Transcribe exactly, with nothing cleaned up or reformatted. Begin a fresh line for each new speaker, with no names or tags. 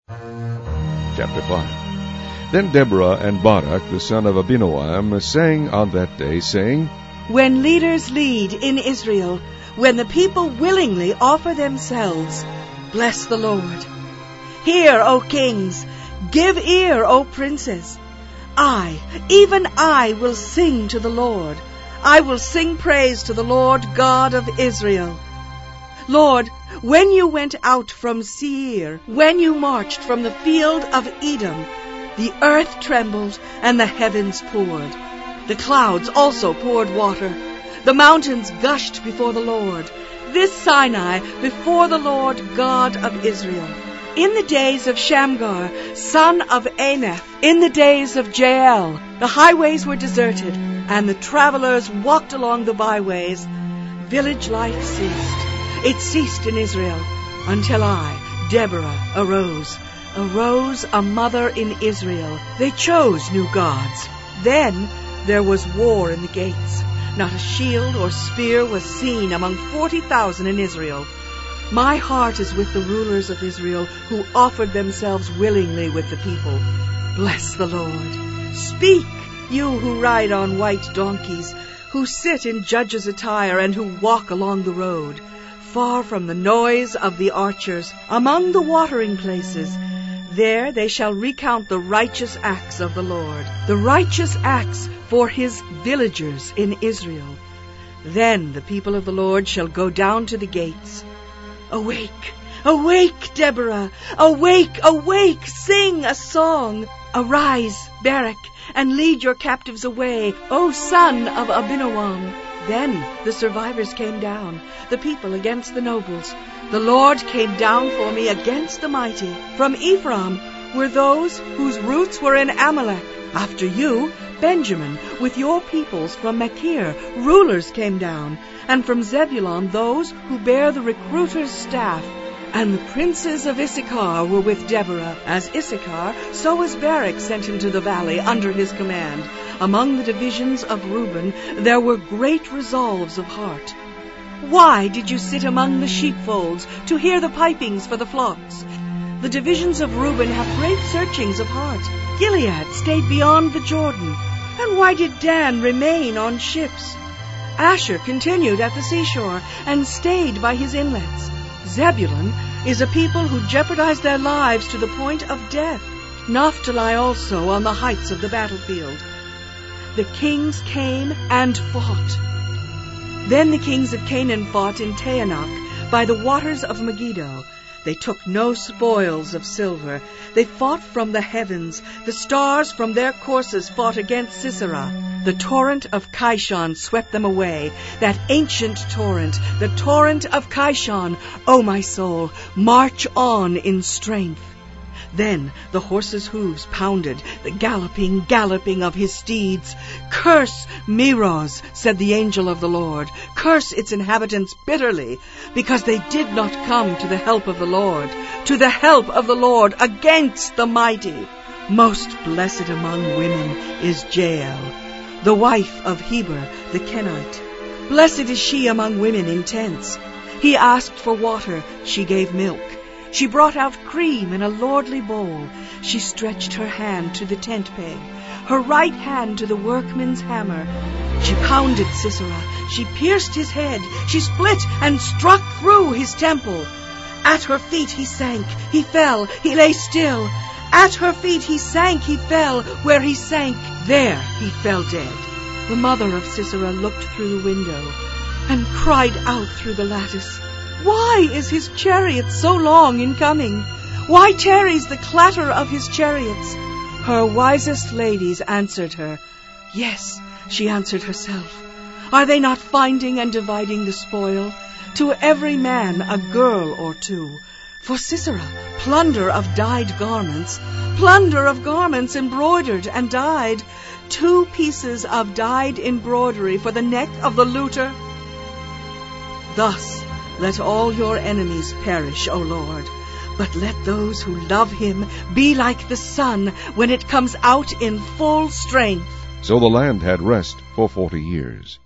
Chapter five. Then Deborah and Barak the son of Abinoam sang on that day, saying,
When leaders lead in Israel, when the people willingly offer themselves, bless the Lord. Hear, O kings, give ear, O princes. I, even I, will sing to the Lord. I will sing praise to the Lord God of Israel. Lord, when you went out from Seir, when you marched from the field of Edom, the earth trembled and the heavens poured. The clouds also poured water. The mountains gushed before the Lord, this Sinai before the Lord God of Israel. In the days of Shamgar, son of Anath, in the days of Jael, the highways were deserted, and the travelers walked along the byways. Village life ceased. It ceased in Israel, until I, Deborah, arose, arose a mother in Israel. They chose new gods. Then there was war in the gates. Not a shield or spear was seen among forty thousand in Israel. My heart is with the rulers of Israel, who offered themselves willingly with the people. Bless the Lord. Speak, you who ride on white donkeys, who sit in judges' attire, and who walk along the road, far from the noise of the archers, among the watering places. There they shall recount the righteous acts of the Lord, the righteous acts for his villagers in Israel. Then the people of the Lord shall go down to the gates. Awake, awake, Deborah! Awake, awake! Sing a song! Arise, Barak, and lead your captives away, O son of Abinoam. Then the survivors came down, the people against the nobles. The Lord came down for me against the mighty. From Ephraim were those whose roots were in Amalek. After you, Benjamin, with your peoples from Machir, rulers came down, and from Zebulun those who bear the recruiter's staff. And the princes of Issachar were with Deborah. As Issachar, so as Barak sent him to the valley under his command. Among the divisions of Reuben there were great resolves of heart. Why did you sit among the sheepfolds to hear the pipings for the flocks? The divisions of Reuben have great searchings of heart. Gilead stayed beyond the Jordan. And why did Dan remain on ships? Asher continued at the seashore and stayed by his inlets. Zebulun is a people who jeopardize their lives to the point of death. Naphtali also on the heights of the battlefield. The kings came and fought. Then the kings of Canaan fought in Taanach by the waters of Megiddo. They took no spoils of silver. They fought from the heavens. The stars from their courses fought against Sisera. The torrent of Kishon swept them away, that ancient torrent, the torrent of Kishon. O my soul, march on in strength. Then the horses' hooves pounded, the galloping, galloping of his steeds. Curse Meroz, said the angel of the Lord. Curse its inhabitants bitterly, because they did not come to the help of the Lord, to the help of the Lord against the mighty. Most blessed among women is Jael, the wife of Heber the Kenite. Blessed is she among women in tents. He asked for water, she gave milk. She brought out cream in a lordly bowl. She stretched her hand to the tent peg, her right hand to the workman's hammer. She pounded Sisera. She pierced his head. She split and struck through his temple. At her feet he sank. He fell. He lay still. At her feet he sank. He fell. Where he sank, there he fell dead. The mother of Sisera looked through the window and cried out through the lattice, Why is his chariot so long in coming? Why tarries the clatter of his chariots? Her wisest ladies answered her. Yes, she answered herself. Are they not finding and dividing the spoil? To every man a girl or two. For Sisera, plunder of dyed garments, plunder of garments embroidered and dyed, two pieces of dyed embroidery for the neck of the looter. Thus let all your enemies perish, O Lord, but let those who love him be like the sun when it comes out in full strength.
So the land had rest for forty years.